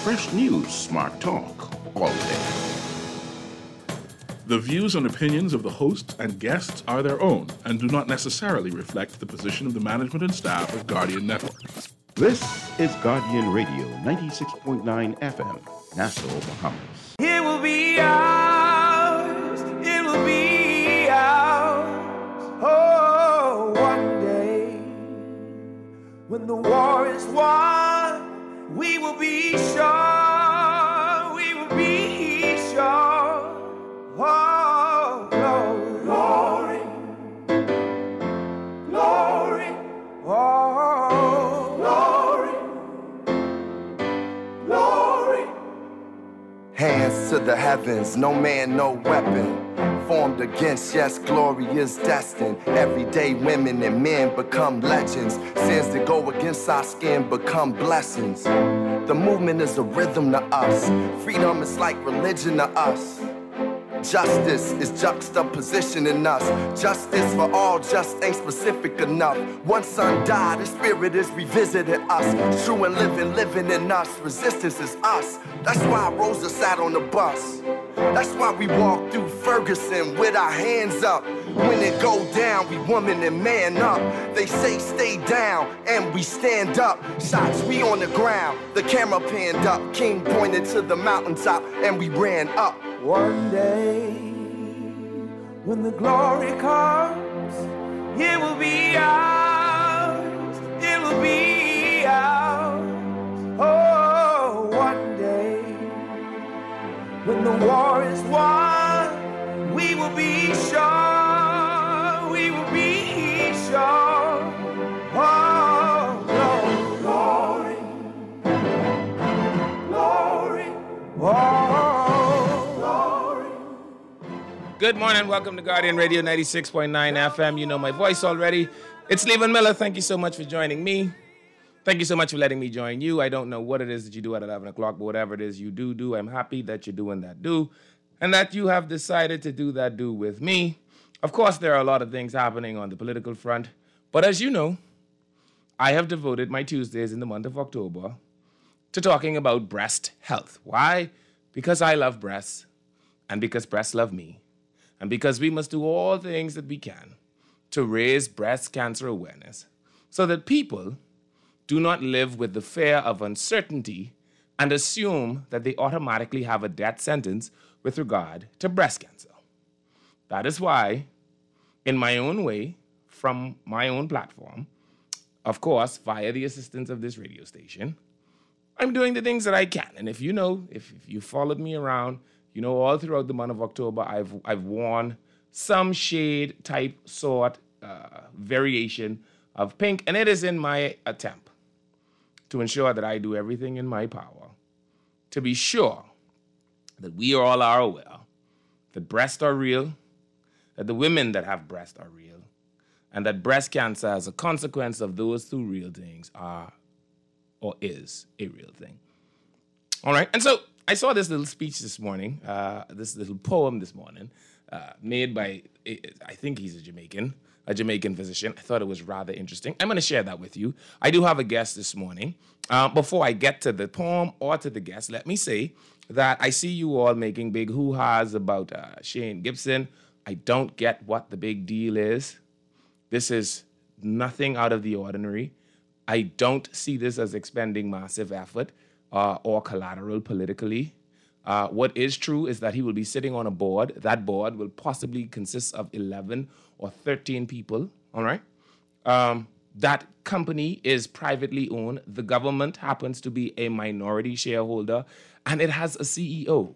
fresh news, smart talk, all day. The views and opinions of the hosts and guests are their own and do not necessarily reflect the position of the management and staff of Guardian Network. This is Guardian Radio 96.9 FM, Nassau, Bahamas. It will be ours, it will be ours. Oh, one day, when the war is won, we will be sure, we will be sure. Oh, glory, glory, oh, glory. Hands to the heavens, no man, no weapon formed against, yes, glory is destined. Everyday women and men become legends. Sins that go against our skin become blessings. The movement is a rhythm to us. Freedom is like religion to us. Justice is juxtaposition in us. Justice for all just ain't specific enough. One son died, his spirit is revisiting us. True and living in us. Resistance is us. That's why Rosa sat on the bus. That's why we walk through Ferguson with our hands up. When it go down, we woman and man up. They say stay down, and we stand up. Shots, we on the ground. The camera panned up. King pointed to the mountaintop, and we ran up. One day, when the glory comes, it will be ours, it will be ours. Oh, one day, when the war is won, we will be sure, we will be sure. Oh, glory, glory, oh. Good morning. Welcome to Guardian Radio 96.9 FM. You know my voice already. It's Levan Miller. Thank you so much for joining me. Thank you so much for letting me join you. I don't know what it is that you do at 11 o'clock, but whatever it is you do, I'm happy that you're doing that do, and that you have decided to do that do with me. Of course, there are a lot of things happening on the political front, but as you know, I have devoted my Tuesdays in the month of October to talking about breast health. Why? Because I love breasts, and because breasts love me. And because we must do all things that we can to raise breast cancer awareness so that people do not live with the fear of uncertainty and assume that they automatically have a death sentence with regard to breast cancer. That is why, in my own way, from my own platform, of course, via the assistance of this radio station, I'm doing the things that I can. And if you know, if you followed me around, you know, all throughout the month of October, I've worn some shade type sort variation of pink, and it is in my attempt to ensure that I do everything in my power to be sure that we all are aware that breasts are real, that the women that have breasts are real, and that breast cancer as a consequence of those two real things are or is a real thing. All right, and so I saw this little speech this morning, this little poem this morning, made by, I think he's a Jamaican physician. I thought it was rather interesting. I'm going to share that with you. I do have a guest this morning. Before I get to the poem or to the guest, let me say that I see you all making big hoo-has about Shane Gibson. I don't get what the big deal is. This is nothing out of the ordinary. I don't see this as expending massive effort or collateral politically. What is true is that he will be sitting on a board. That board will possibly consist of 11 or 13 people, all right? That company is privately owned. The government happens to be a minority shareholder, and it has a CEO.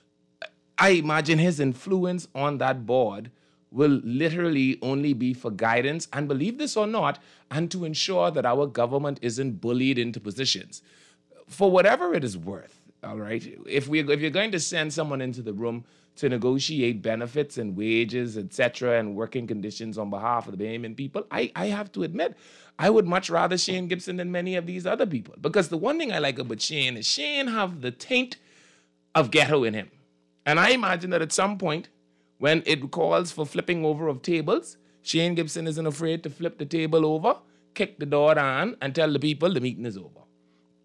I imagine his influence on that board will literally only be for guidance, and believe this or not, and to ensure that our government isn't bullied into positions. For whatever it is worth, all right, if you're going to send someone into the room to negotiate benefits and wages, etc., and working conditions on behalf of the Bahamian people, I have to admit, I would much rather Shane Gibson than many of these other people. Because the one thing I like about Shane is Shane have the taint of ghetto in him. And I imagine that at some point, when it calls for flipping over of tables, Shane Gibson isn't afraid to flip the table over, kick the door down, and tell the people the meeting is over.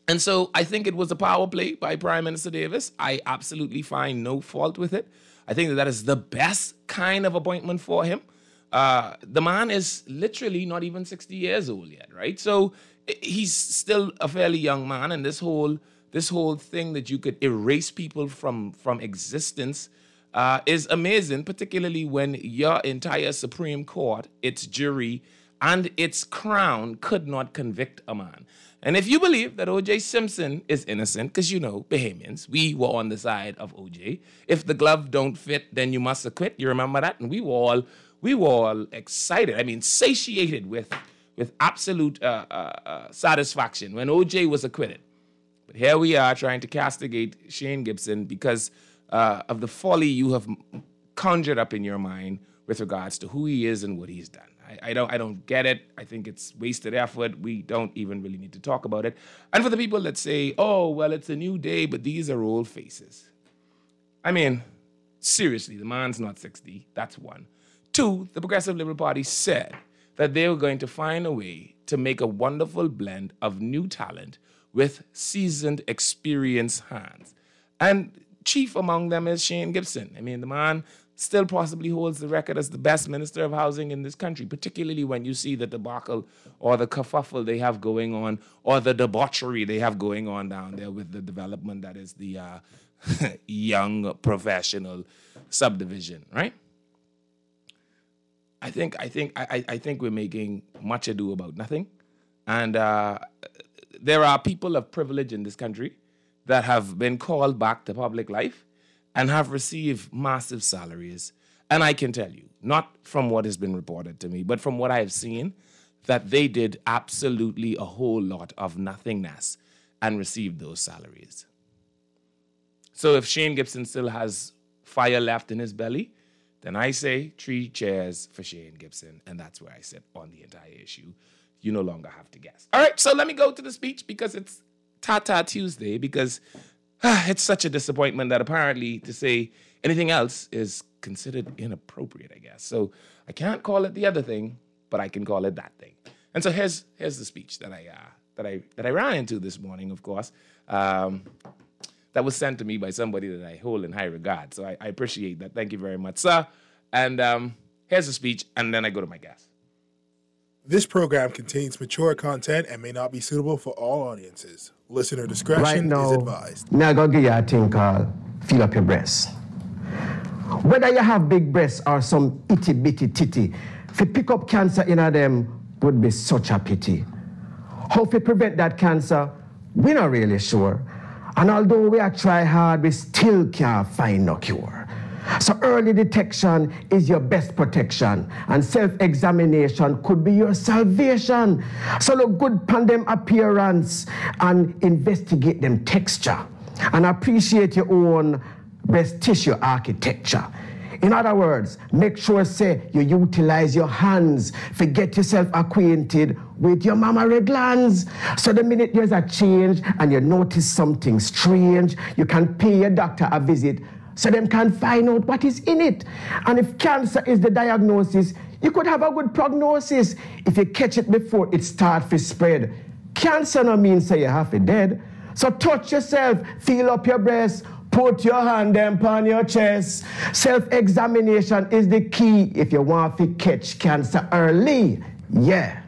And so I think it was a power play by Prime Minister Davis. I absolutely find no fault with it. I think that is the best kind of appointment for him. The man is literally not even 60 years old yet, right? So he's still a fairly young man, and this whole thing that you could erase people from existence is amazing, particularly when your entire Supreme Court, its jury, and its crown could not convict a man. And if you believe that O.J. Simpson is innocent, because you know, Bahamians, we were on the side of O.J. If the glove don't fit, then you must acquit. You remember that? And we were all excited. I mean, satiated with absolute satisfaction when O.J. was acquitted. But here we are trying to castigate Shane Gibson because of the folly you have conjured up in your mind with regards to who he is and what he's done. I don't get it. I think it's wasted effort. We don't even really need to talk about it. And for the people that say, oh, well, it's a new day, but these are old faces. I mean, seriously, the man's not 60. That's one. Two, the Progressive Liberal Party said that they were going to find a way to make a wonderful blend of new talent with seasoned, experienced hands. And chief among them is Shane Gibson. I mean, the man still possibly holds the record as the best minister of housing in this country, particularly when you see the debacle or the kerfuffle they have going on or the debauchery they have going on down there with the development that is the young professional subdivision, right? I think we're making much ado about nothing. And there are people of privilege in this country that have been called back to public life and have received massive salaries. And I can tell you, not from what has been reported to me, but from what I have seen, that they did absolutely a whole lot of nothingness and received those salaries. So if Shane Gibson still has fire left in his belly, then I say 3 cheers for Shane Gibson, and that's where I sit on the entire issue. You no longer have to guess. All right, so let me go to the speech because it's Tata Tuesday, because it's such a disappointment that apparently to say anything else is considered inappropriate, I guess. So I can't call it the other thing, but I can call it that thing. And so here's the speech that I ran into this morning, of course, that was sent to me by somebody that I hold in high regard. So I appreciate that. Thank you very much, sir. And here's the speech, and then I go to my guest. This program contains mature content and may not be suitable for all audiences. Listener discretion is advised. Now go give you a thing called feel up your breasts. Whether you have big breasts or some itty bitty titty, to pick up cancer in them would be such a pity. How to prevent that cancer, we're not really sure. And although we are try hard, we still can't find no cure. So early detection is your best protection, and self-examination could be your salvation. So look good upon them appearance and investigate them texture, and appreciate your own breast tissue architecture. In other words, make sure say you utilize your hands to get yourself acquainted with your mammary glands. So the minute there's a change and you notice something strange, you can pay your doctor a visit so them can find out what is in it. And if cancer is the diagnosis, you could have a good prognosis if you catch it before it starts to spread. Cancer no means say you have it dead. So touch yourself, feel up your breast, put your hand upon your chest. Self-examination is the key if you want to catch cancer early. Yeah.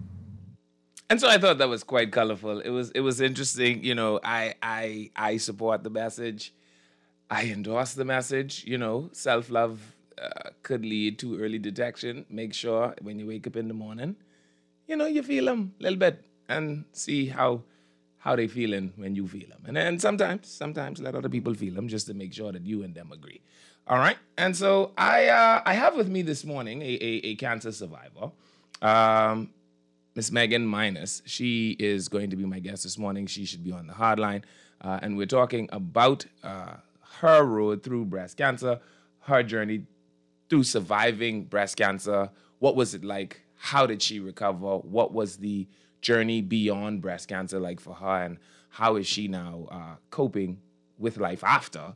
And so I thought that was quite colorful. It was interesting. You know, I support the message. I endorse the message. You know, self-love could lead to early detection. Make sure when you wake up in the morning, you know, you feel them a little bit and see how they feeling when you feel them. And then sometimes let other people feel them just to make sure that you and them agree. All right? And so I have with me this morning a cancer survivor, Miss Megan Minus. She is going to be my guest this morning. She should be on the hotline. And we're talking about her road through breast cancer, her journey through surviving breast cancer. What was it like? How did she recover? What was the journey beyond breast cancer like for her, and how is she now coping with life after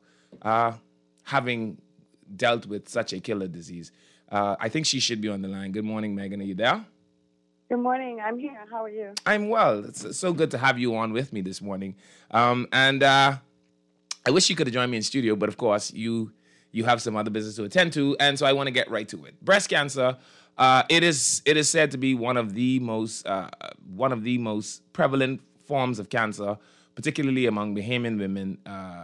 having dealt with such a killer disease? I think she should be on the line. Good morning, Megan. Are you there? Good morning. I'm here. How are you? I'm well. It's so good to have you on with me this morning. And I wish you could have joined me in studio, but of course you have some other business to attend to, and so I want to get right to it. Breast cancer, it is said to be one of the most prevalent forms of cancer, particularly among Bahamian women.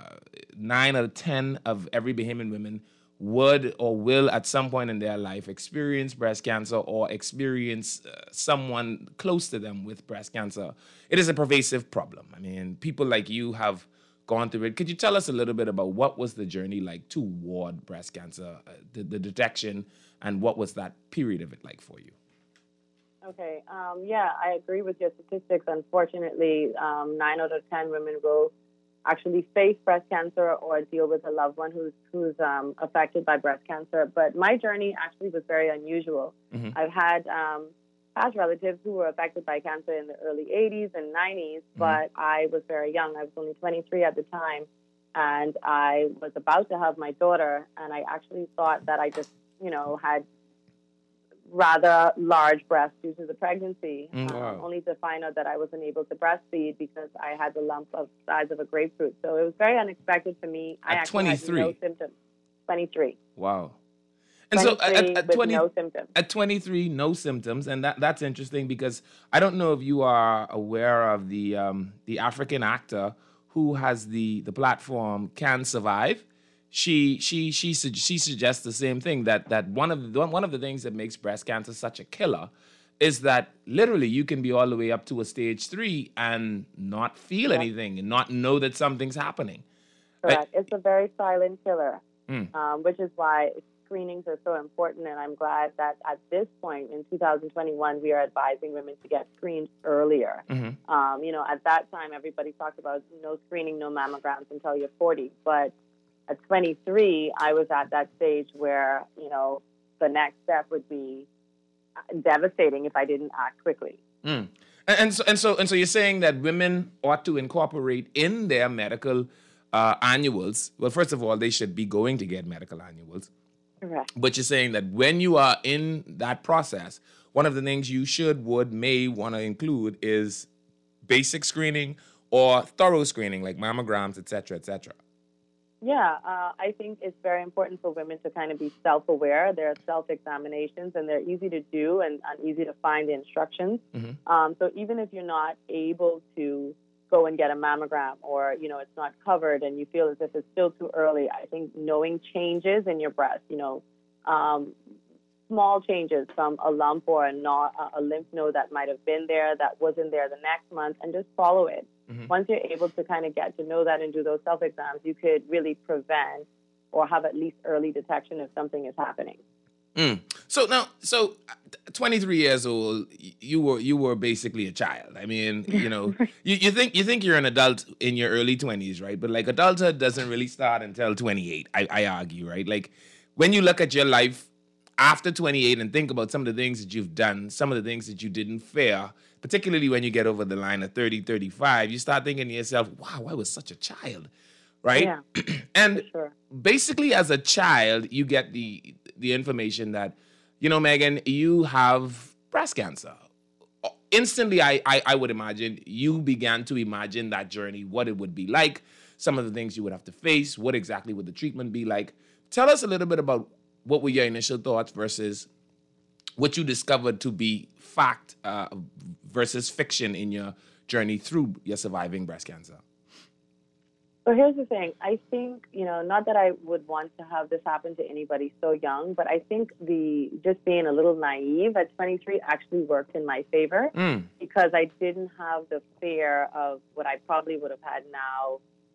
9 out of 10 of every Bahamian women would or will at some point in their life experience breast cancer or experience someone close to them with breast cancer. It is a pervasive problem. I mean, people like you have gone through it. Could you tell us a little bit about what was the journey like toward breast cancer, the detection, and what was that period of it like for you? Okay. I agree with your statistics. Unfortunately, 9 out of 10 women will actually face breast cancer or deal with a loved one who's affected by breast cancer. But my journey actually was very unusual. Mm-hmm. I've had past relatives who were affected by cancer in the early 80s and 90s, but I was very young. I was only 23 at the time, and I was about to have my daughter, and I actually thought that I just, had rather large breasts due to the pregnancy, only to find out that I wasn't able to breastfeed because I had the lump of size of a grapefruit. So it was very unexpected for me. I actually 23? had no symptoms. 23. Wow. And so at 20, no symptoms. At 23, no symptoms, and that's interesting because I don't know if you are aware of the African actor who has the platform Can Survive. She suggests the same thing, that one of the things that makes breast cancer such a killer is that literally you can be all the way up to a stage 3 and not feel anything and not know that something's happening. Correct. It's a very silent killer, which is why screenings are so important. And I'm glad that at this point in 2021, we are advising women to get screened earlier. Mm-hmm. At that time, everybody talked about no screening, no mammograms until you're 40. But at 23, I was at that stage where, the next step would be devastating if I didn't act quickly. Mm. And so you're saying that women ought to incorporate in their medical annuals. Well, first of all, they should be going to get medical annuals. Correct. But you're saying that when you are in that process, one of the things you may want to include is basic screening or thorough screening, like mammograms, et cetera, et cetera. Yeah, I think it's very important for women to kind of be self-aware. There are self-examinations, and they're easy to do and easy to find the instructions. Mm-hmm. So even if you're not able to go and get a mammogram or, it's not covered and you feel as if it's still too early, I think knowing changes in your breast, small changes from a lump or a lymph node that might have been there that wasn't there the next month, and just follow it. Mm-hmm. Once you're able to kind of get to know that and do those self-exams, you could really prevent or have at least early detection if something is happening. So 23 years old, you were basically a child. I mean, you think you're an adult in your early 20s, right? But like adulthood doesn't really start until 28. I argue, right? Like when you look at your life after 28 and think about some of the things that you've done, some of the things that you didn't fare, particularly when you get over the line of 30, 35, you start thinking to yourself, wow, I was such a child, right? Yeah, and sure. Basically as a child, you get the information that, Megan, you have breast cancer. Instantly, I would imagine you began to imagine that journey, what it would be like, some of the things you would have to face, what exactly would the treatment be like. Tell us a little bit about what were your initial thoughts versus what you discovered to be fact versus fiction in your journey through your surviving breast cancer? So here's the thing. I think, not that I would want to have this happen to anybody so young, but I think just being a little naive at 23 actually worked in my favor because I didn't have the fear of what I probably would have had now.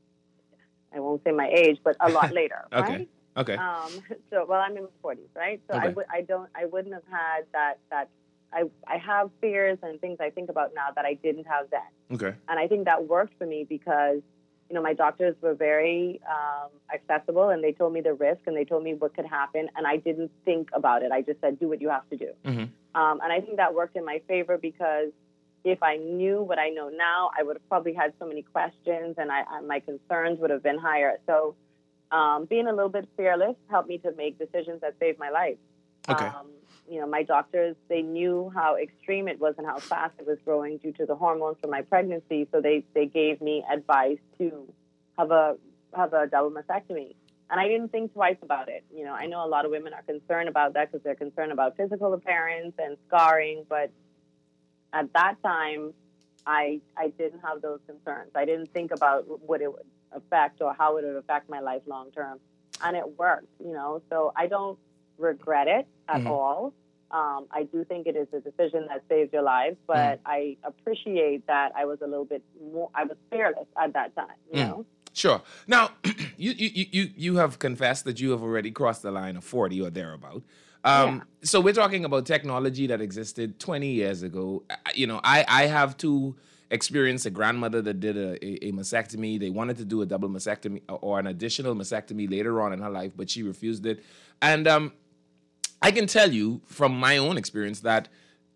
I won't say my age, but a lot later, okay. Right? Okay. I'm in my 40s, right? So okay. I wouldn't have had that. I have fears and things I think about now that I didn't have then. Okay. And I think that worked for me because, my doctors were very accessible, and they told me the risk and they told me what could happen, and I didn't think about it. I just said, do what you have to do. Mm-hmm. And I think that worked in my favor because if I knew what I know now, I would have probably had so many questions, and my concerns would have been higher. So being a little bit fearless helped me to make decisions that saved my life. Okay. my doctors, they knew how extreme it was and how fast it was growing due to the hormones from my pregnancy. So they gave me advice to have a double mastectomy. And I didn't think twice about it. I know a lot of women are concerned about that because they're concerned about physical appearance and scarring. But at that time, I didn't have those concerns. I didn't think about what it would affect or how it would affect my life long term. And it worked, So I don't regret it at all. I do think it is a decision that saves your life, but I appreciate that I was a little bit more, I was fearless at that time, you know? Sure. Now, you have confessed that you have already crossed the line of 40 or thereabout. So we're talking about technology that existed 20 years ago. I have to experience a grandmother that did a mastectomy. They wanted to do a double mastectomy or an additional mastectomy later on in her life, but she refused it. And I can tell you from my own experience that,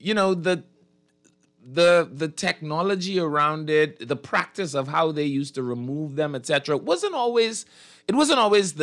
the technology around it, the practice of how they used to remove them, etc., wasn't always the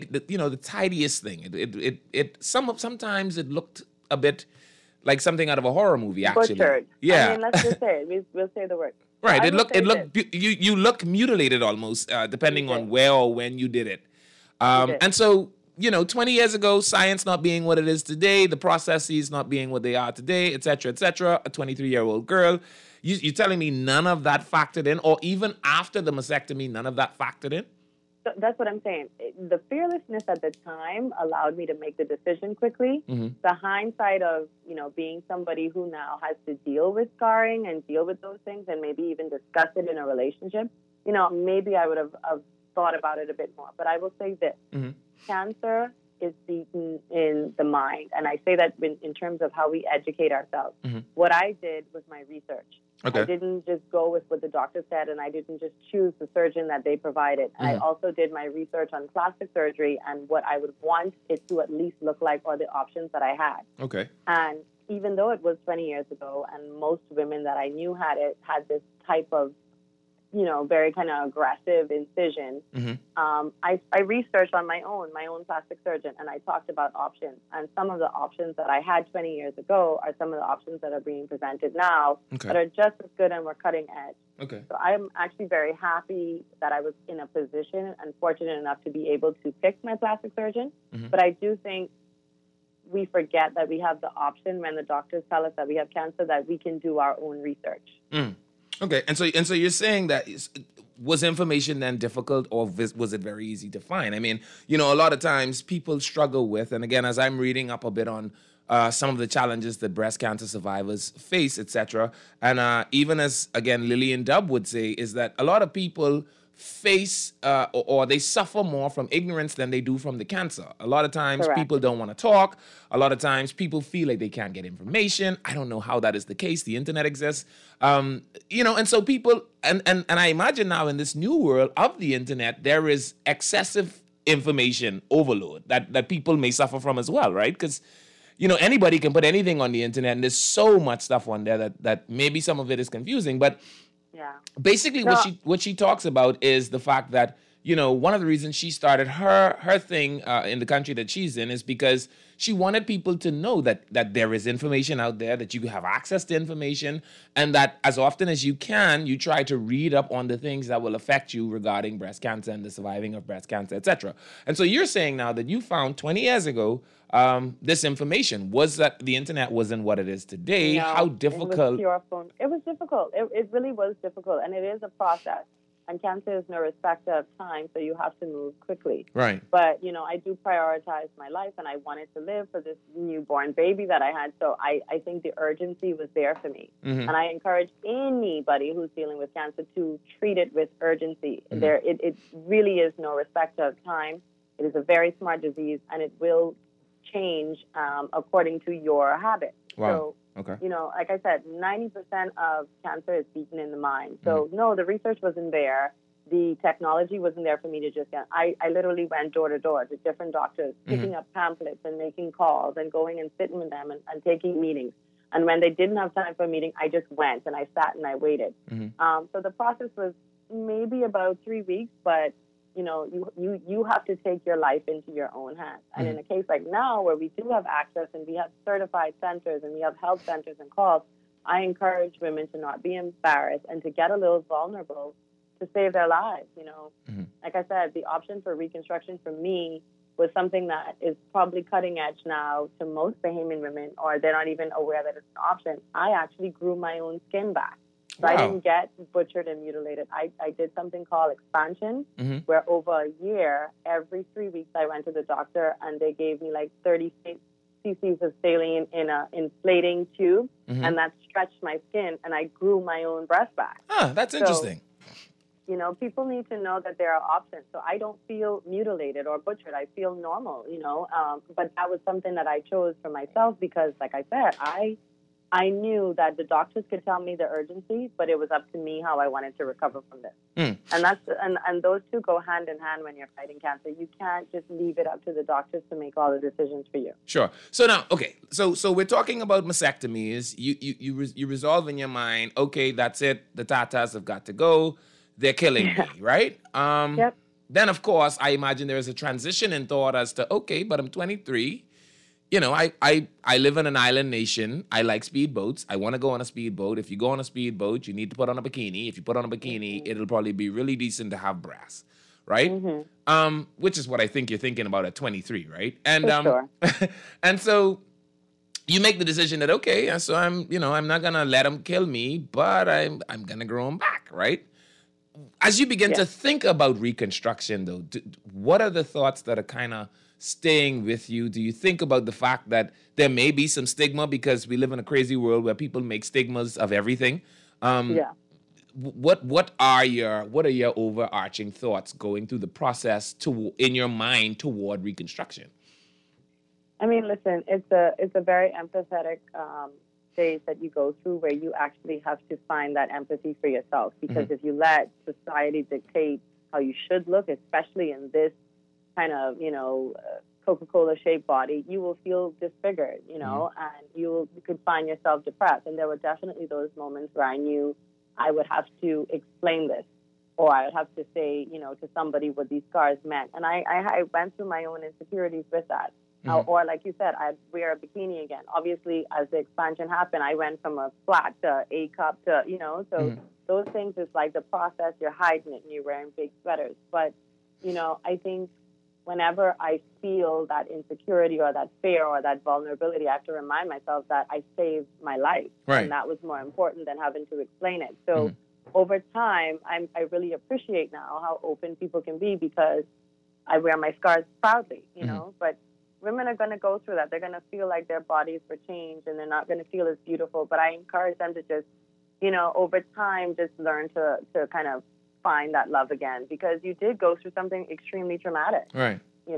tidiest thing. Sometimes it looked a bit like something out of a horror movie, actually. Butchered. Yeah. I mean, let's just say it. We'll say the word. Right. So You look mutilated almost, depending on where or when you did it. And so, 20 years ago, science not being what it is today, the processes not being what they are today, et cetera, a 23-year-old girl, you're telling me none of that factored in, or even after the mastectomy, none of that factored in? So that's what I'm saying. The fearlessness at the time allowed me to make the decision quickly. The hindsight of, being somebody who now has to deal with scarring and deal with those things and maybe even discuss it in a relationship, maybe I would have thought about it a bit more. But I will say this. Cancer is beaten in the mind. And I say that in terms of how we educate ourselves. What I did was my research. Okay. I didn't just go with what the doctor said, and I didn't just choose the surgeon that they provided. And I also did my research on plastic surgery and what I would want it to at least look like, or the options that I had. Okay. And even though it was 20 years ago, and most women that I knew had this type of, very kind of aggressive incision, I researched on my own plastic surgeon, and I talked about options. And some of the options that I had 20 years ago are some of the options that are being presented now that are just as good and were cutting edge. Okay. So I'm actually very happy that I was in a position and fortunate enough to be able to pick my plastic surgeon. But I do think we forget that we have the option when the doctors tell us that we have cancer, that we can do our own research. Okay, and so you're saying that was information then difficult, or was it very easy to find? I mean, a lot of times people struggle with, and again, as I'm reading up a bit on some of the challenges that breast cancer survivors face, etc., and even as, again, Lillian Dubb would say, is that a lot of people face or they suffer more from ignorance than they do from the cancer. A lot of times people don't want to talk. A lot of times people feel like they can't get information. I don't know how that is the case. The internet exists. And so people, and I imagine now in this new world of the internet, there is excessive information overload that people may suffer from as well, right? Because anybody can put anything on the internet, and there's so much stuff on there that maybe some of it is confusing, but basically, what she talks about is the fact that, one of the reasons she started her thing in the country that she's in is because she wanted people to know that there is information out there, that you have access to information, and that as often as you can, you try to read up on the things that will affect you regarding breast cancer and the surviving of breast cancer, etc. And so you're saying now that you found 20 years ago this information. Was that the internet wasn't what it is today? No, how difficult? It was difficult. It really was difficult, and it is a process. And cancer is no respecter of time, so you have to move quickly. Right. But, I do prioritize my life, and I wanted to live for this newborn baby that I had. So I think the urgency was there for me. And I encourage anybody who's dealing with cancer to treat it with urgency. It really is no respecter of time. It is a very smart disease, and it will change according to your habits. Wow. So, like I said, 90% of cancer is beaten in the mind. So, no, the research wasn't there. The technology wasn't there for me to just get. I literally went door to door to different doctors, picking up pamphlets and making calls and going and sitting with them and taking meetings. And when they didn't have time for a meeting, I just went and I sat and I waited. So the process was maybe about 3 weeks, but you have to take your life into your own hands. And in a case like now where we do have access and we have certified centers and we have health centers and calls, I encourage women to not be embarrassed and to get a little vulnerable to save their lives. Like I said, the option for reconstruction for me was something that is probably cutting edge now to most Bahamian women, or they're not even aware that it's an option. I actually grew my own skin back. So I didn't get butchered and mutilated. I did something called expansion, where over a year, every 3 weeks, I went to the doctor and they gave me like 30 cc's of saline in an inflating tube, and that stretched my skin, and I grew my own breast back. That's interesting. People need to know that there are options. So I don't feel mutilated or butchered. I feel normal, but that was something that I chose for myself because, like I said, I knew that the doctors could tell me the urgency, but it was up to me how I wanted to recover from this. And those two go hand in hand when you're fighting cancer. You can't just leave it up to the doctors to make all the decisions for you. Sure. So now, okay, so we're talking about mastectomies. You resolve in your mind, okay, that's it. The tatas have got to go. They're killing me, right? Yep. Then, of course, I imagine there is a transition in thought as to, okay, but I'm 23. I live in an island nation. I like speedboats. I want to go on a speedboat. If you go on a speedboat, you need to put on a bikini. If you put on a bikini, it'll probably be really decent to have breasts, right? Which is what I think you're thinking about at 23, right? And sure. And so you make the decision that, okay, so I'm not gonna let them kill me, but I'm gonna grow them back, right? As you begin to think about reconstruction, though, what are the thoughts that are kind of staying with you? Do you think about the fact that there may be some stigma because we live in a crazy world where people make stigmas of everything? What are your overarching thoughts going through the process in your mind toward reconstruction? I mean, listen, it's a very empathetic stage that you go through where you actually have to find that empathy for yourself, because if you let society dictate how you should look, especially in this kind of, Coca-Cola shaped body, you will feel disfigured, and you could find yourself depressed. And there were definitely those moments where I knew I would have to explain this, or I would have to say, to somebody what these scars meant. And I went through my own insecurities with that. Or like you said, I'd wear a bikini again. Obviously, as the expansion happened, I went from a flat to A cup to, so those things is like the process. You're hiding it and you're wearing big sweaters. But, I think whenever I feel that insecurity or that fear or that vulnerability, I have to remind myself that I saved my life. Right. And that was more important than having to explain it. So over time, I really appreciate now how open people can be, because I wear my scars proudly, but women are going to go through that. They're going to feel like their bodies were changed and they're not going to feel as beautiful. But I encourage them to just, over time, just learn to kind of find that love again, because you did go through something extremely traumatic. Right.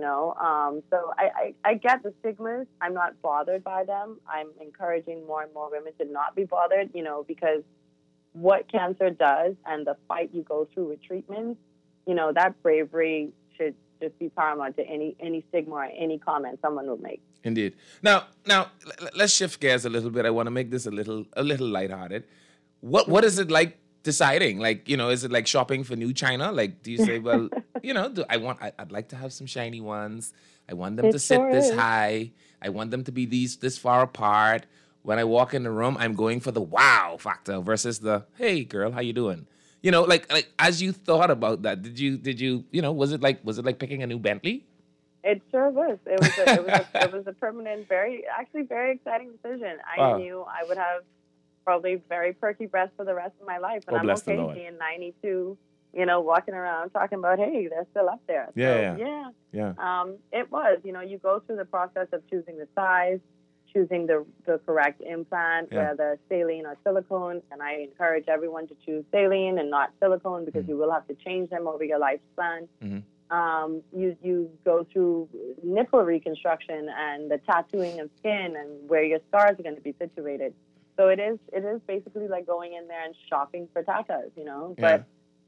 So I get the stigmas. I'm not bothered by them. I'm encouraging more and more women to not be bothered, because what cancer does and the fight you go through with treatments, that bravery should just be paramount to any stigma or any comment someone will make. Indeed. Now, let's shift gears a little bit. I want to make this a little lighthearted. What is it like deciding? Like, is it like shopping for new china? Like, do you say, well, I'd like to have some shiny ones. I want them to sit this high. I want them to be this far apart. When I walk in the room, I'm going for the wow factor versus the, hey girl, how you doing? Like as you thought about that, did you was it like picking a new Bentley? It sure was. It was a permanent, very exciting decision. I knew I would have probably very perky breasts for the rest of my life, and I'm okay being 92. Walking around talking about, hey, they're still up there. Yeah. It was. You go through the process of choosing the size, choosing the correct implant, whether saline or silicone. And I encourage everyone to choose saline and not silicone, because you will have to change them over your lifespan. You go through nipple reconstruction and the tattooing of skin and where your scars are going to be situated. So it is basically like going in there and shopping for tatas, But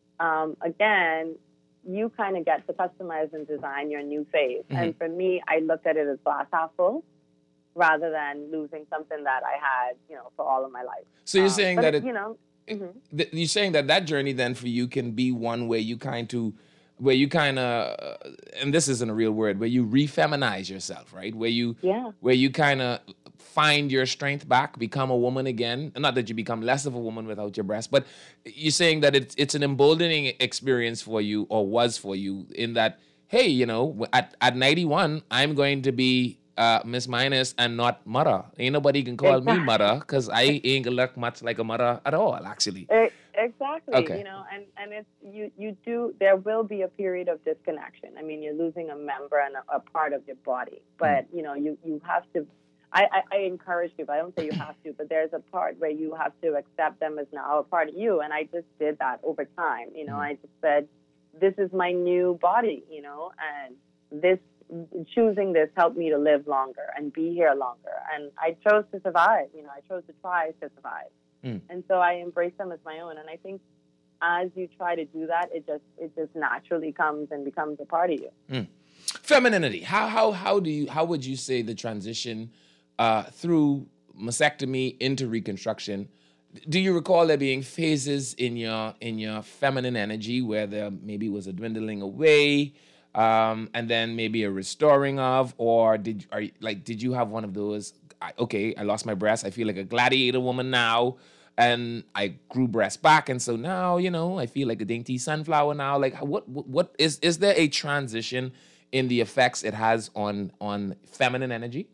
again, you kind of get to customize and design your new phase. And for me, I looked at it as glass half full, rather than losing something that I had, for all of my life. So you're saying that you're saying that journey then for you can be one where you kind of where you kind of, and this isn't a real word, where you refeminize yourself, right? Where you kind of find your strength back, become a woman again. Not that you become less of a woman without your breasts, but you're saying that it's an emboldening experience for you, or was for you, in that, hey, you know, at 91, I'm going to be Miss Minus and not mother. Ain't nobody can call me mother, because I ain't gonna look much like a mother at all, actually. Exactly. Okay. You know, and it's you do. There will be a period of disconnection. I mean, you're losing a member and a part of your body, but you know, you have to. I encourage people. I don't say you have to, but there's a part where you have to accept them as now a part of you. And I just did that over time. You know, I just said, this is my new body. You know, and this. Choosing this helped me to live longer and be here longer. And I chose to survive. You know, I chose to try to survive. And so I embrace them as my own. And I think as you try to do that, it just naturally comes and becomes a part of you. Femininity. How would you say the transition through mastectomy into reconstruction? Do you recall there being phases in your feminine energy where there maybe was a dwindling away? And then maybe a restoring of, or did you have one of those? I lost my breast. I feel like a gladiator woman now, and I grew breasts back, and so now, you know, I feel like a dainty sunflower now. Like, what is there a transition in the effects it has on feminine energy?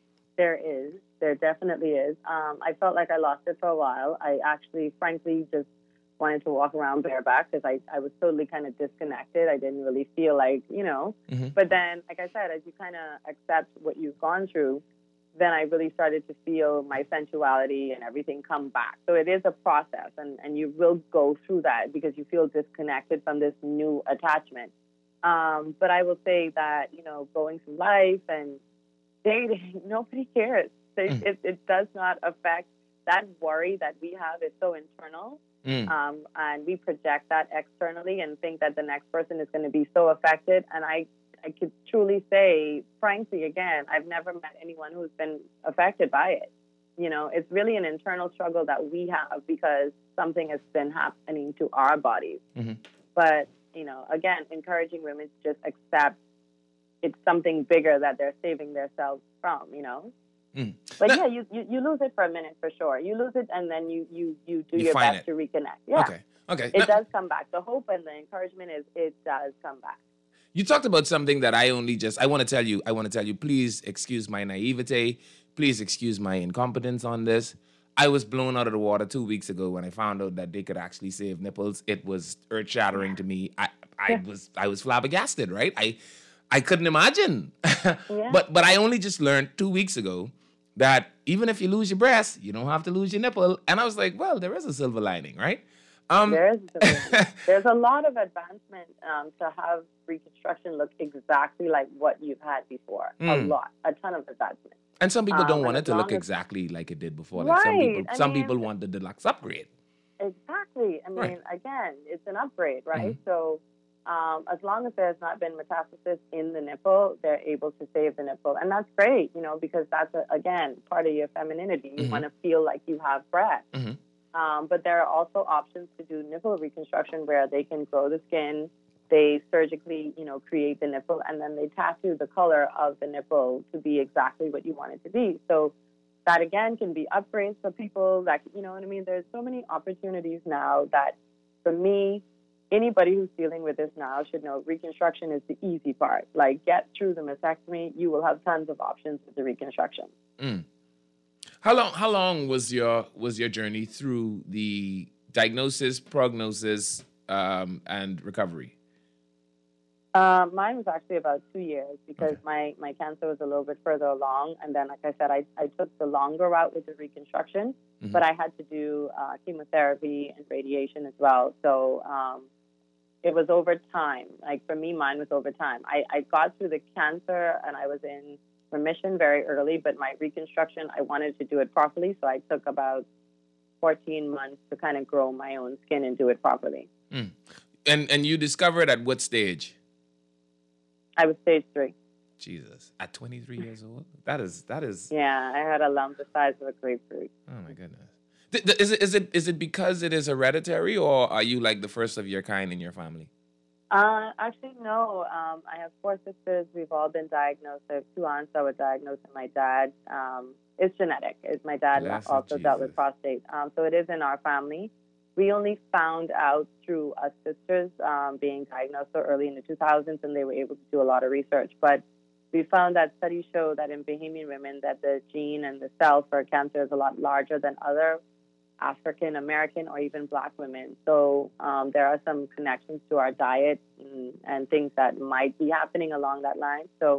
There definitely is. I felt like I lost it for a while. I actually, frankly, just wanted to walk around bareback because I was totally kind of disconnected. I didn't really feel like, you know. But then, like I said, as you kind of accept what you've gone through, then I really started to feel my sensuality and everything come back. So it is a process, and you will go through that because you feel disconnected from this new attachment. But I will say that, you know, going through life and dating, nobody cares. It does not affect that worry that we have. Is so internal. And we project that externally and think that the next person is going to be so affected. And I could truly say, frankly, again, I've never met anyone who's been affected by it. You know, it's really an internal struggle that we have because something has been happening to our bodies. But, you know, again, encouraging women to just accept it's something bigger that they're saving themselves from, you know. But yeah, you lose it for a minute for sure. You lose it, and then you do your best to reconnect. Yeah. Okay. It does come back. The hope and the encouragement is it does come back. You talked about something that I want to tell you, please excuse my naivete. Please excuse my incompetence on this. I was blown out of the water 2 weeks ago when I found out that they could actually save nipples. It was earth-shattering to me. I was flabbergasted, right? I couldn't imagine. But I only just learned 2 weeks ago that even if you lose your breast, you don't have to lose your nipple. And I was like, well, there is a silver lining, right? There's a lot of advancement to have reconstruction look exactly like what you've had before. A ton of advancement. And some people don't want it to look exactly like it did before. Like some people want the deluxe upgrade. Exactly. I mean, again, it's an upgrade, right? So as long as there's not been metastasis in the nipple, they're able to save the nipple. And that's great, you know, because that's, again, part of your femininity. You want to feel like you have breasts. But there are also options to do nipple reconstruction where they can grow the skin, they surgically, you know, create the nipple, and then they tattoo the color of the nipple to be exactly what you want it to be. So that, again, can be upgrades for people that, you know what I mean? There's so many opportunities now that, for me, anybody who's dealing with this now should know reconstruction is the easy part. Like, get through the mastectomy, you will have tons of options with the reconstruction. How long was your journey through the diagnosis, prognosis, and recovery? Mine was actually about 2 years because my cancer was a little bit further along. And then, like I said, I took the longer route with the reconstruction, but I had to do chemotherapy and radiation as well. So it was over time. Like, for me, mine was over time. I got through the cancer and I was in remission very early, but my reconstruction, I wanted to do it properly. So I took about 14 months to kind of grow my own skin and do it properly. And you discovered at what stage? I was stage 3. Jesus, at 23 years old? That is. Yeah, I had a lump the size of a grapefruit. Oh my goodness. Is it because it is hereditary, or are you like the first of your kind in your family? Actually, no. I have 4 sisters. We've all been diagnosed. I have 2 aunts that were diagnosed, and my dad. It's genetic. My dad Blessed also dealt with Jesus. prostate. So it is in our family. We only found out through us sisters being diagnosed so early in the 2000s, and they were able to do a lot of research. But we found that studies show that in Bahamian women that the gene and the cell for cancer is a lot larger than other African American or even Black women. So there are some connections to our diet and things that might be happening along that line. So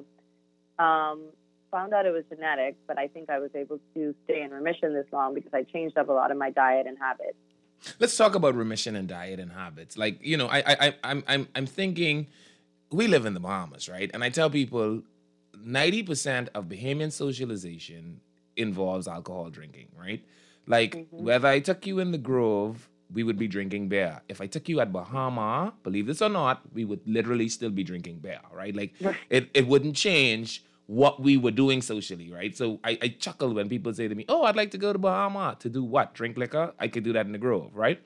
found out it was genetic, but I think I was able to stay in remission this long because I changed up a lot of my diet and habits. Let's talk about remission and diet and habits. Like, you know, I'm thinking we live in the Bahamas, right? And I tell people 90% of Bahamian socialization involves alcohol drinking, right? Like, whether I took you in the Grove, we would be drinking beer. If I took you at Bahama, believe this or not, we would literally still be drinking beer, right? Like, it wouldn't change what we were doing socially, right? So I chuckle when people say to me, oh, I'd like to go to Bahama. To do what? Drink liquor? I could do that in the Grove, right?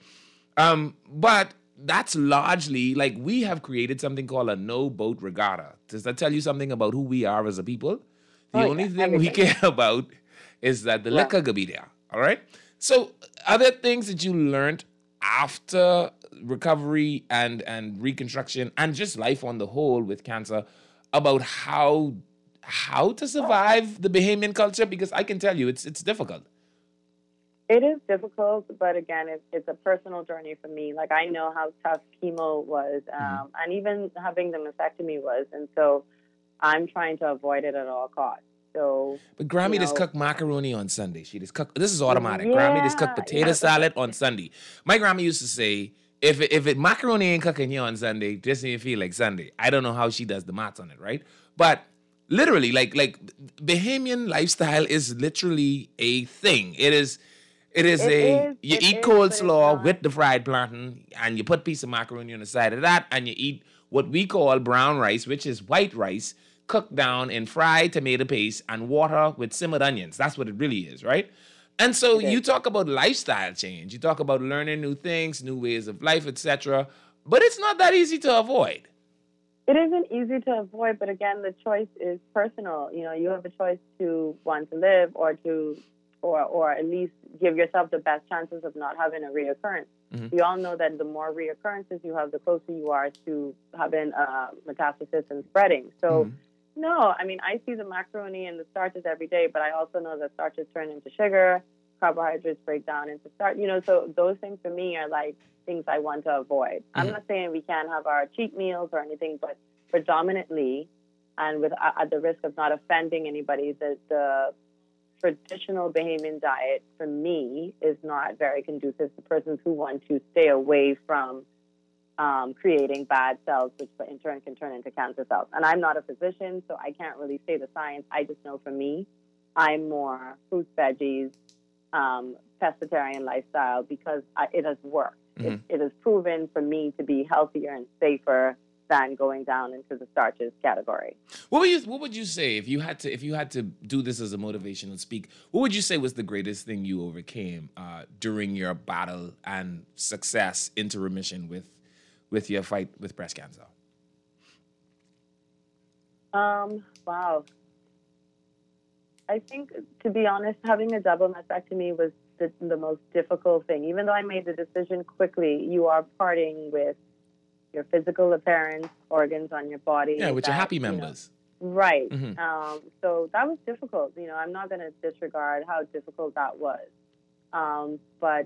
But that's largely, like, we have created something called a no-boat regatta. Does that tell you something about who we are as a people? The only thing we care about is that the liquor could be there, all right? So are there things that you learned after recovery and reconstruction and just life on the whole with cancer about how to survive the Bahamian culture? Because I can tell you it's difficult. It is difficult, but again, it's a personal journey for me. Like, I know how tough chemo was, and even having the mastectomy was, and so I'm trying to avoid it at all costs. So, but Grammy just cooked macaroni on Sunday. She just cooked. This is automatic. Grammy just cooked potato salad on Sunday. My grandma used to say, if macaroni ain't cooking here on Sunday, just didn't feel like Sunday. I don't know how she does the maths on it, right? But literally, like Bahamian lifestyle is literally a thing. It is you eat coleslaw with the fried plantain, and you put a piece of macaroni on the side of that, and you eat what we call brown rice, which is white rice, cooked down in fried tomato paste and water with simmered onions. That's what it really is, right? And so you talk about lifestyle change. You talk about learning new things, new ways of life, etc. But it's not that easy to avoid. It isn't easy to avoid, but again, the choice is personal. You know, you have a choice to want to live or at least give yourself the best chances of not having a reoccurrence. We all know that the more reoccurrences you have, the closer you are to having metastasis and spreading. So, no, I mean, I see the macaroni and the starches every day, but I also know that starches turn into sugar, carbohydrates break down into starch. You know, so those things for me are like things I want to avoid. I'm not saying we can't have our cheat meals or anything, but predominantly, and at the risk of not offending anybody, the traditional Bahamian diet for me is not very conducive to persons who want to stay away from creating bad cells, which in turn can turn into cancer cells. And I'm not a physician, so I can't really say the science. I just know for me, I'm more fruits, veggies, pescatarian lifestyle because it has worked. It has proven for me to be healthier and safer than going down into the starches category. What would you say if you had to do this as a motivational speak? What would you say was the greatest thing you overcame during your battle and success into remission with your fight with breast cancer? Wow. I think, to be honest, having a double mastectomy was the most difficult thing. Even though I made the decision quickly, you are parting with your physical appearance, organs on your body. Yeah, with your happy members. Right. So that was difficult. You know, I'm not going to disregard how difficult that was. But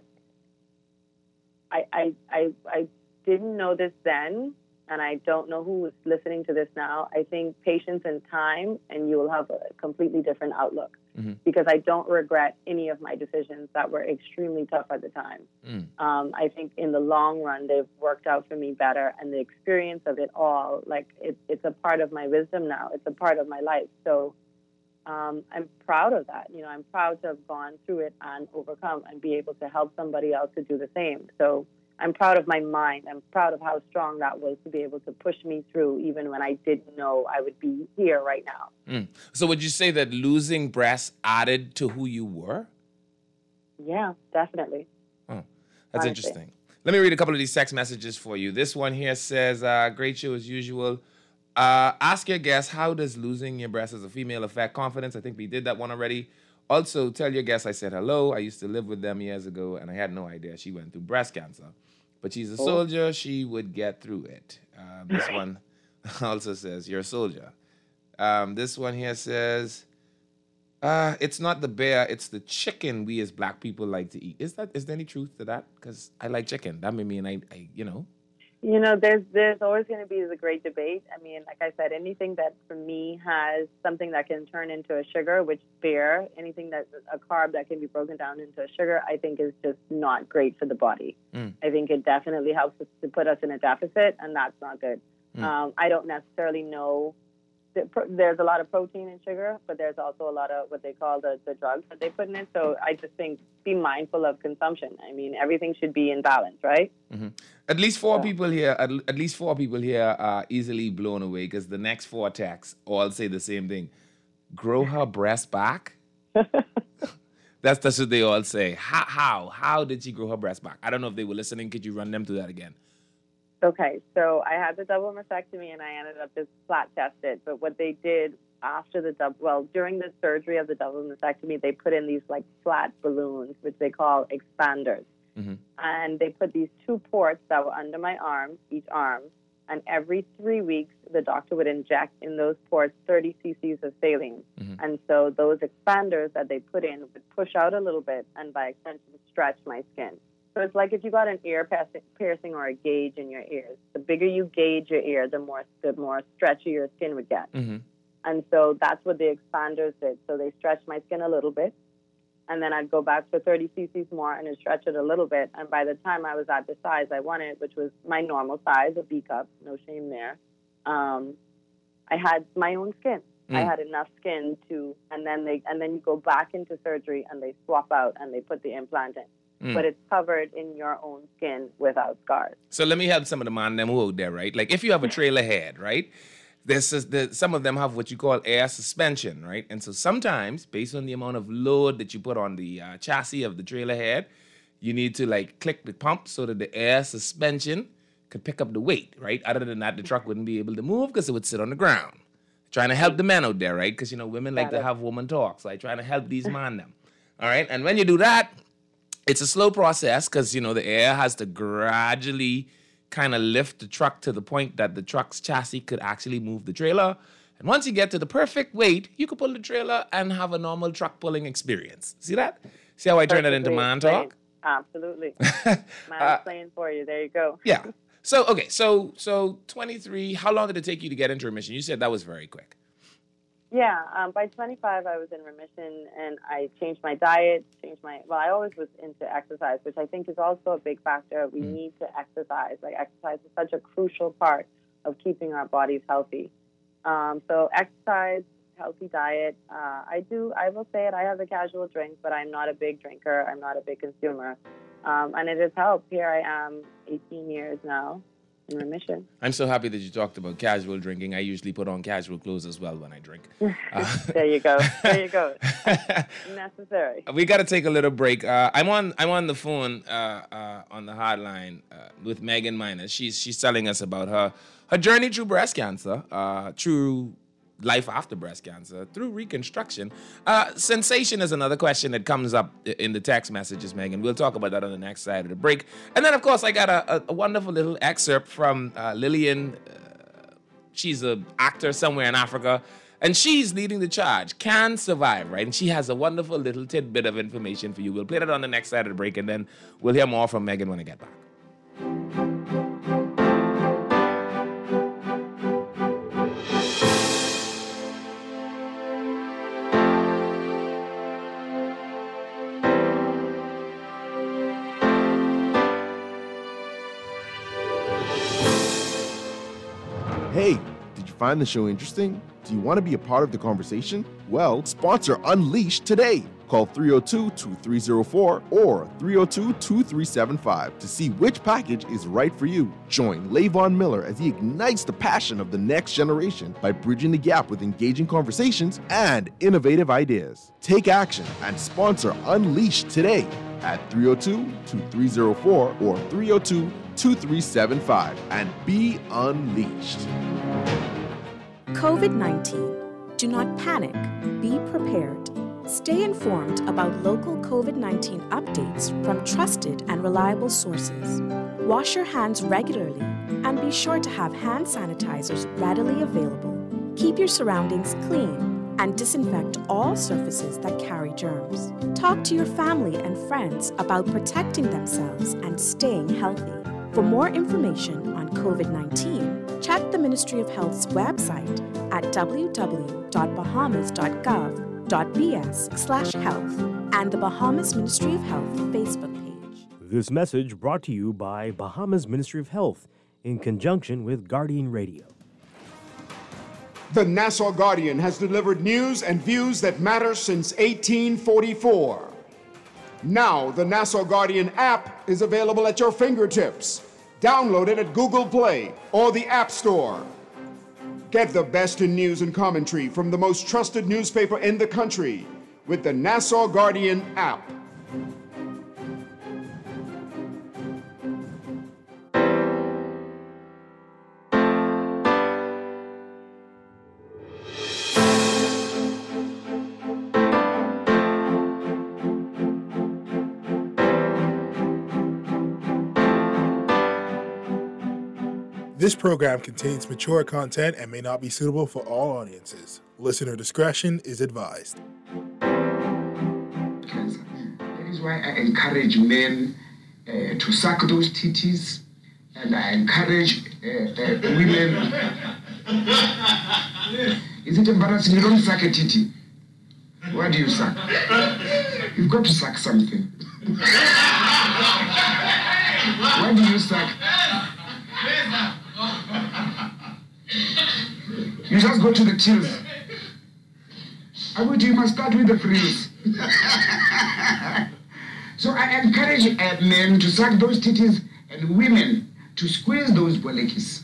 I didn't know this then, and I don't know who is listening to this now. I think patience and time, and you will have a completely different outlook. Because I don't regret any of my decisions that were extremely tough at the time. I think in the long run, they've worked out for me better, and the experience of it all, like it's a part of my wisdom now. It's a part of my life. So I'm proud of that. You know, I'm proud to have gone through it and overcome and be able to help somebody else to do the same. So I'm proud of my mind. I'm proud of how strong that was to be able to push me through even when I didn't know I would be here right now. So would you say that losing breasts added to who you were? Yeah, definitely. Oh, that's interesting. Let me read a couple of these text messages for you. This one here says, great show as usual. Ask your guest, how does losing your breast as a female affect confidence? I think we did that one already. Also, tell your guest I said hello. I used to live with them years ago, and I had no idea she went through breast cancer. But she's a soldier. She would get through it. This one also says, you're a soldier. This one here says, it's not the bear, it's the chicken we as black people like to eat. Is there any truth to that? Because I like chicken. That may mean I You know, there's always going to be the great debate. I mean, like I said, anything that for me has something that can turn into a sugar, which beer, anything that's a carb that can be broken down into a sugar, I think is just not great for the body. I think it definitely helps us to put us in a deficit, and that's not good. I don't necessarily know. There's a lot of protein in sugar, but there's also a lot of what they call the drugs that they put in it. So I just think be mindful of consumption. I mean, everything should be in balance, right? At least four people here. At least 4 people here are easily blown away because the next 4 texts all say the same thing: grow her breast back. That's what they all say. How did she grow her breast back? I don't know if they were listening. Could you run them through that again? Okay, so I had the double mastectomy and I ended up just flat chested. But what they did after during the surgery of the double mastectomy, they put in these like flat balloons, which they call expanders. And they put these 2 ports that were under my arm, each arm. And every 3 weeks, the doctor would inject in those ports 30 cc's of saline. And so those expanders that they put in would push out a little bit and by extension stretch my skin. So it's like if you got an ear piercing or a gauge in your ears. The bigger you gauge your ear, the more stretchy your skin would get. And so that's what the expanders did. So they stretched my skin a little bit, and then I'd go back for 30 cc's more and I'd stretch it a little bit. And by the time I was at the size I wanted, which was my normal size, a B cup, no shame there, I had my own skin. I had enough skin and then you go back into surgery and they swap out and they put the implant in. But it's covered in your own skin without scars. So let me help some of the man them who out there, right? Like if you have a trailer head, right? Some of them have what you call air suspension, right? And so sometimes, based on the amount of load that you put on the chassis of the trailer head, you need to like click the pump so that the air suspension could pick up the weight, right? Other than that, the truck wouldn't be able to move because it would sit on the ground. Trying to help the men out there, right? Because, women like to have woman talk. So I trying to help these man them, all right? And when you do that, it's a slow process because, the air has to gradually kind of lift the truck to the point that the truck's chassis could actually move the trailer. And once you get to the perfect weight, you could pull the trailer and have a normal truck pulling experience. See that? See how I turn that into man talk? Absolutely. Man playing for you. There you go. Yeah. So 23, how long did it take you to get into remission? You said that was very quick. Yeah, by 25, I was in remission, and I changed my diet, I always was into exercise, which I think is also a big factor. We need to exercise. Like, exercise is such a crucial part of keeping our bodies healthy. So exercise, healthy diet. I will say it, I have a casual drink, but I'm not a big drinker. I'm not a big consumer. And it has helped. Here I am, 18 years now. In remission. I'm so happy that you talked about casual drinking. I usually put on casual clothes as well when I drink. There you go. Necessary. We got to take a little break. I'm on the phone on the hotline with Megan Minus. She's telling us about her journey through breast cancer, through life after breast cancer, through reconstruction. Sensation is another question that comes up in the text messages, Megan. We'll talk about that on the next side of the break. And then, of course, I got a wonderful little excerpt from Lillian. She's an actor somewhere in Africa, and she's leading the charge. Can survive, right? And she has a wonderful little tidbit of information for you. We'll play that on the next side of the break, and then we'll hear more from Megan when I get back. Hey, did you find the show interesting? Do you want to be a part of the conversation? Well, sponsor Unleashed today. Call 302-2304 or 302-2375 to see which package is right for you. Join Lavon Miller as he ignites the passion of the next generation by bridging the gap with engaging conversations and innovative ideas. Take action and sponsor Unleashed today at 302-2304 or 302-2375 and be unleashed. COVID-19. Do not panic. Be prepared. Stay informed about local COVID-19 updates from trusted and reliable sources. Wash your hands regularly and be sure to have hand sanitizers readily available. Keep your surroundings clean and disinfect all surfaces that carry germs. Talk to your family and friends about protecting themselves and staying healthy. For more information on COVID-19, check the Ministry of Health's website at www.bahamas.gov.bs/health and the Bahamas Ministry of Health Facebook page. This message brought to you by Bahamas Ministry of Health in conjunction with Guardian Radio. The Nassau Guardian has delivered news and views that matter since 1844. Now, the Nassau Guardian app is available at your fingertips. Download it at Google Play or the App Store. Get the best in news and commentary from the most trusted newspaper in the country with the Nassau Guardian app. This program contains mature content and may not be suitable for all audiences. Listener discretion is advised. That is why I encourage men to suck those titties, and I encourage women. Is it embarrassing? You don't suck a titty. What do you suck? You've got to suck something. What do you suck? You just go to the tills. You must start with the frills. So I encourage men to suck those titties and women to squeeze those bolekis.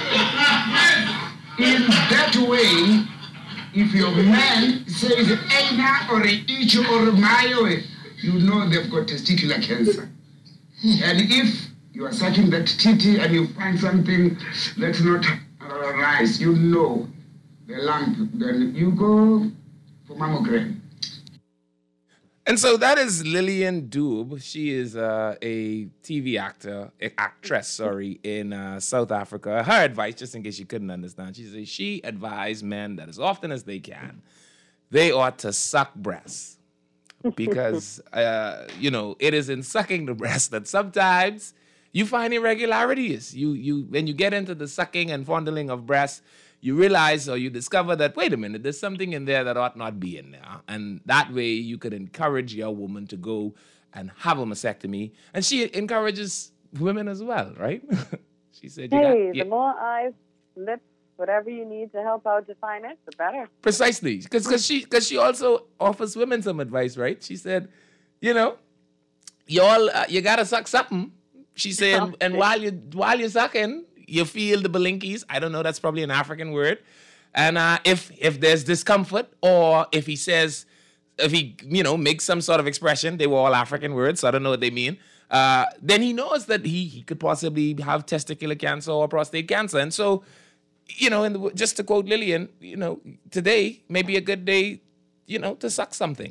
In that way, if your man says Eina or Icho or Mayo, you know they've got testicular cancer. And if you are sucking that titty and you find something that's not rise, you know the lump, then you go for mammogram. And so that is Lillian Doob. She is a TV actress, in South Africa. Her advice, just in case you couldn't understand, she says she advised men that as often as they can, they ought to suck breasts. Because, it is in sucking the breast that sometimes you find irregularities. When you get into the sucking and fondling of breasts, you realize or you discover that, wait a minute, there's something in there that ought not be in there. And that way you could encourage your woman to go and have a mastectomy. And she encourages women as well, right? She said, the more eyes, lips, whatever you need to help out define it, the better. Precisely. Because she also offers women some advice, right? She said, you got to suck something. She said, and while you're sucking, you feel the balinkies. I don't know, that's probably an African word. And if there's discomfort, or if he makes some sort of expression, they were all African words, so I don't know what they mean, then he knows that he could possibly have testicular cancer or prostate cancer. And so, just to quote Lillian, today may be a good day, to suck something.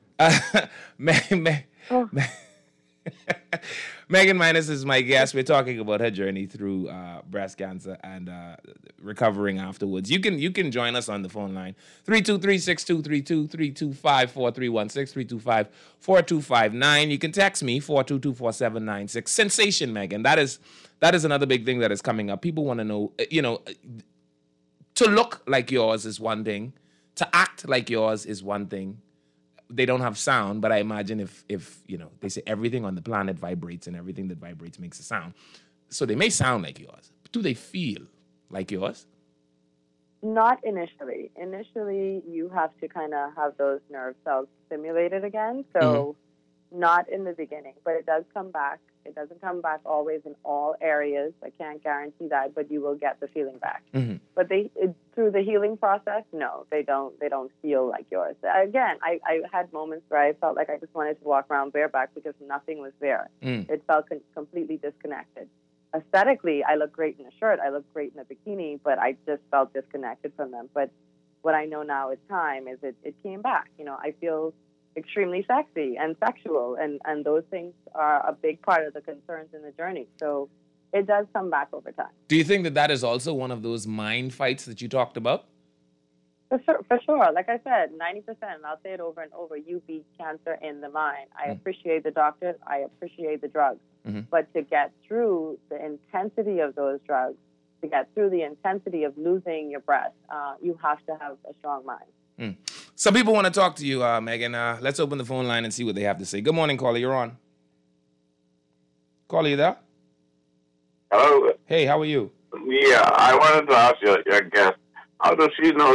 Megan Minus is my guest. We're talking about her journey through breast cancer and recovering afterwards. You can join us on the phone line 323-6232, 325-4316, 325-4259. You can text me 422-4796. Sensation, Megan. That is another big thing that is coming up. People want to know, to look like yours is one thing, to act like yours is one thing. They don't have sound, but I imagine if they say everything on the planet vibrates and everything that vibrates makes a sound. So they may sound like yours. But do they feel like yours? Not initially. Initially, you have to kind of have those nerve cells stimulated again. So Not in the beginning, but it does come back. It doesn't come back always in all areas. I can't guarantee that, but you will get the feeling back. Mm-hmm. But through the healing process, no, they don't feel like yours. Again, I had moments where I felt like I just wanted to walk around bareback because nothing was there. It felt completely disconnected. Aesthetically, I look great in a shirt. I look great in a bikini, but I just felt disconnected from them. But what I know now is time is it came back. You know, I feel extremely sexy and sexual, and those things are a big part of the concerns in the journey. So it does come back over time. Do you think that is also one of those mind fights that you talked about? For sure. Like I said, 90%, and I'll say it over and over, you beat cancer in the mind. I appreciate the doctors. I appreciate the drugs. Mm-hmm. But to get through the intensity of those drugs, to get through the intensity of losing your breath, you have to have a strong mind. Some people want to talk to you, Megan. Let's open the phone line and see what they have to say. Good morning, caller. You're on. Caller, you there? Hello. Hey, how are you? Yeah, I wanted to ask your guest, how does she know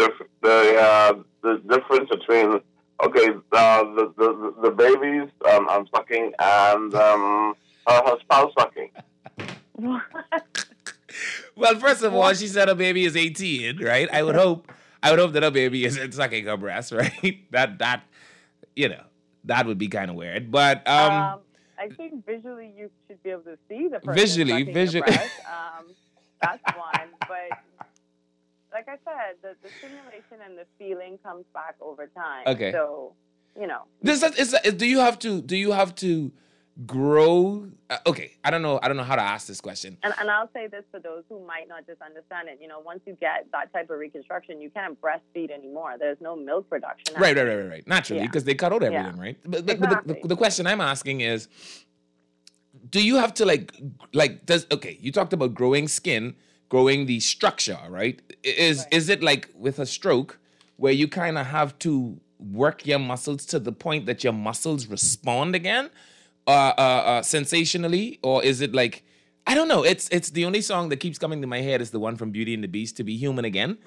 the difference between the babies I'm sucking and her spouse sucking? Well, first of all, she said her baby is 18, right? I would hope that her baby isn't sucking her breast, right? That would be kind of weird. But I think visually you should be able to see the person visually. Your breast. That's one. But like I said, the stimulation and the feeling comes back over time. Okay. So, do you have to grow? Okay, I don't know how to ask this question. And I'll say this for those who might not just understand it. You know, once you get that type of reconstruction, you can't breastfeed anymore. There's no milk production. Right. Naturally, because they cut out everything, right? But Exactly. the question I'm asking is, do you have to you talked about growing skin, growing the structure, right? Is it like with a stroke where you kind of have to work your muscles to the point that your muscles respond again? Sensationally, or is it like, I don't know, it's the only song that keeps coming to my head is the one from Beauty and the Beast, To Be Human Again.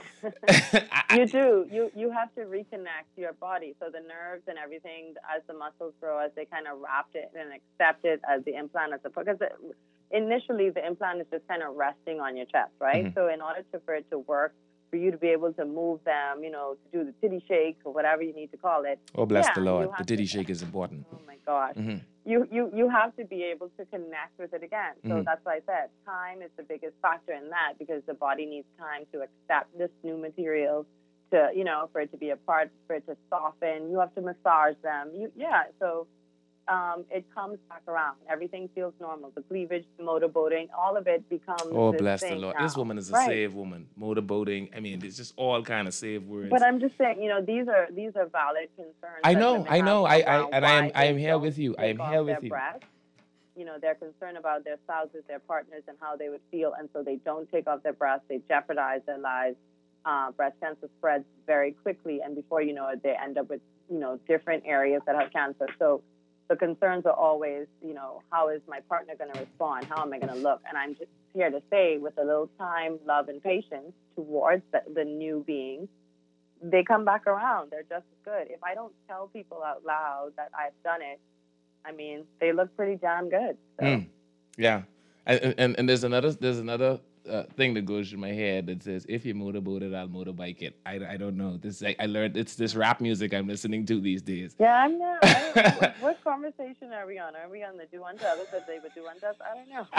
You have to reconnect your body, so the nerves and everything as the muscles grow, as they kind of wrapped it and accept it as the implant as because initially the implant is just kind of resting on your chest, right? Mm-hmm. So in order for it to work, for you to be able to move them, to do the titty shake or whatever you need to call it. Oh, bless the Lord. The titty shake is important. Oh, my gosh. Mm-hmm. You have to be able to connect with it again. So Mm-hmm. that's why I said time is the biggest factor in that, because the body needs time to accept this new material, to, for it to be a part, for it to soften. You have to massage them. So it comes back around. Everything feels normal. The cleavage, the motorboating, all of it becomes Oh, this bless the thing Lord. now. This woman is a Right. save woman. Motorboating. I mean, it's just all kind of save words. But I'm just saying, these are valid concerns. I that know. women have around why I am they here don't with you. I am take here off with their you. breasts. They're concerned about their spouses, their partners, and how they would feel, and so they don't take off their breasts. They jeopardize their lives. Breast cancer spreads very quickly, and before you know it, they end up with, different areas that have cancer. So the concerns are always, how is my partner going to respond? How am I going to look? And I'm just here to say, with a little time, love, and patience towards the new being, they come back around. They're just as good. If I don't tell people out loud that I've done it, I mean, they look pretty damn good. So. Yeah. And there's another thing that goes through my head that says, if you motorboat it, I'll motorbike it. I don't know. I learned it's this rap music I'm listening to these days. Yeah, I'm not. I don't know. What conversation are we on? Are we on the do unto others that they would do unto us? I don't know.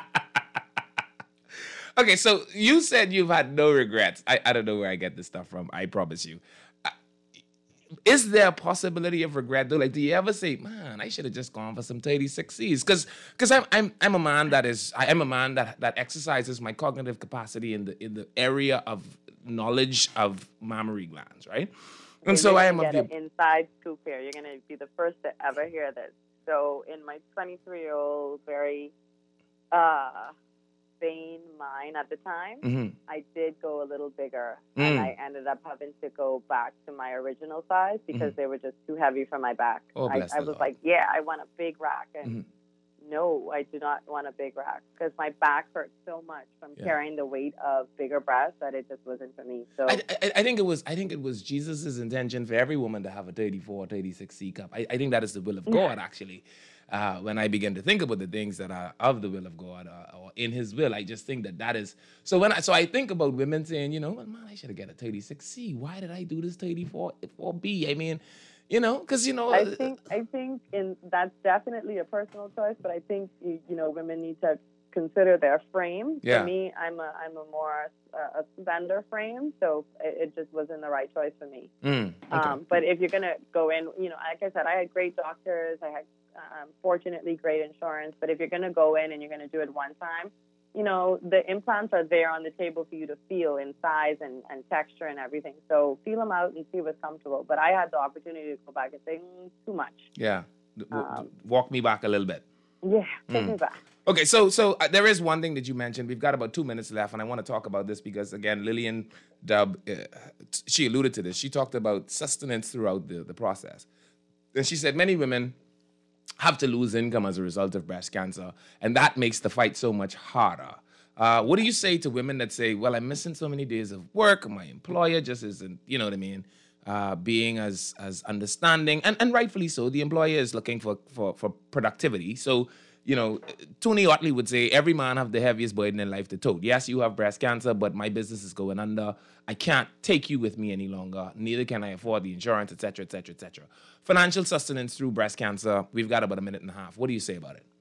Okay, so you said you've had no regrets. I don't know where I get this stuff from. I promise you. Is there a possibility of regret though? Like, do you ever say, "Man, I should have just gone for some 36Cs"? Because I'm a man that exercises my cognitive capacity in the area of knowledge of mammary glands, right? And so I am of the inside scoop here. You're gonna be the first to ever hear this. So in my 23-year-old, very vain mind at the time, I did go a little bigger, and I ended up having to go back to my original size because they were just too heavy for my back. Oh, bless I the was Lord. like, I want a big rack, and no, I do not want a big rack because my back hurts so much from carrying the weight of bigger breasts that it just wasn't for me. So I think it was Jesus's intention for every woman to have a 34 or 36 C cup. I think that is the will of God, actually. When I begin to think about the things that are of the will of God or in His will, I just think that is. So I think about women saying, you know, well, man, I should have got a 36C. Why did I do this 34B? I mean, you know, because you know. I think that's definitely a personal choice, but I think women need to consider their frame. Yeah. For me, I'm a more a slender frame, so it just wasn't the right choice for me. Okay. But if you're gonna go in, you know, like I said, I had great doctors. I had fortunately great insurance. But if you're gonna go in and you're gonna do it one time, you know, the implants are there on the table for you to feel in size and texture and everything. So feel them out and see what's comfortable. But I had the opportunity to go back and say, too much. Yeah. Walk me back a little bit. Yeah, take me back. Okay, so there is one thing that you mentioned. We've got about 2 minutes left, and I want to talk about this because, again, Lillian Dubb, she alluded to this. She talked about sustenance throughout the process. And she said many women have to lose income as a result of breast cancer, and that makes the fight so much harder. What do you say to women that say, well, I'm missing so many days of work, my employer just isn't, you know what I mean, being as understanding, and rightfully so. The employer is looking for productivity. So, you know, Tony Otley would say, every man have the heaviest burden in life to tote. Yes, you have breast cancer, but my business is going under. I can't take you with me any longer. Neither can I afford the insurance, et cetera, et cetera, et cetera. Financial sustenance through breast cancer. We've got about a minute and a half. What do you say about it?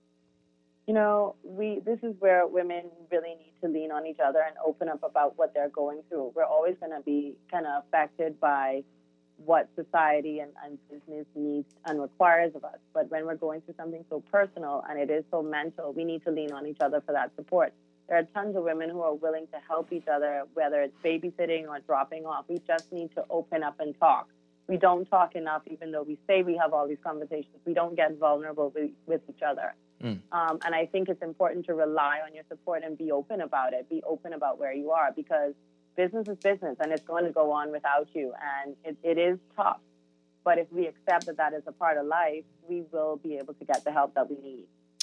You know, this is where women really need to lean on each other and open up about what they're going through. We're always going to be kind of affected by what society and business needs and requires of us. But when we're going through something so personal and it is so mental, we need to lean on each other for that support. There are tons of women who are willing to help each other, whether it's babysitting or dropping off. We just need to open up and talk. We don't talk enough, even though we say we have all these conversations. We don't get vulnerable with each other. And I think it's important to rely on your support and be open about it. Be open about where you are, because business is business and it's going to go on without you. And it is tough. But if we accept that is a part of life, we will be able to get the help that we need.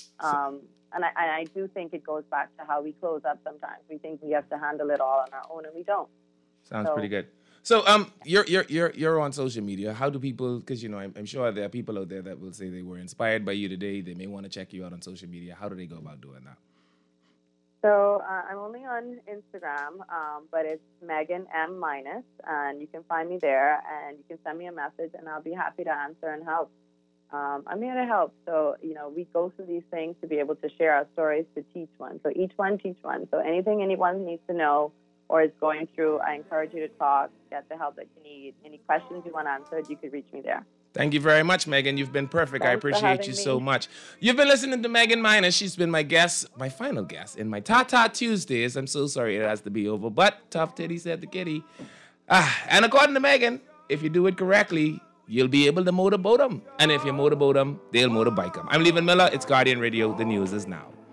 And I do think it goes back to how we close up sometimes. We think we have to handle it all on our own, and we don't. Sounds pretty good. So you're on social media. How do people, because, you know, I'm sure there are people out there that will say they were inspired by you today. They may want to check you out on social media. How do they go about doing that? So I'm only on Instagram, but it's Megan M-, and you can find me there, and you can send me a message, and I'll be happy to answer and help. I'm here to help. So, you know, we go through these things to be able to share our stories, to teach one. So each one, teach one. So anything anyone needs to know or is going through, I encourage you to talk, get the help that you need. Any questions you want answered, you could reach me there. Thank you very much, Megan. You've been perfect. I appreciate you so much. You've been listening to Megan Minus. She's been my guest, my final guest in my Ta-Ta Tuesdays. I'm so sorry it has to be over, but tough titty said the kitty. And according to Megan, if you do it correctly, you'll be able to motorboat them. And if you motorboat them, they'll motorbike them. I'm Levan Miller. It's Guardian Radio. The news is now.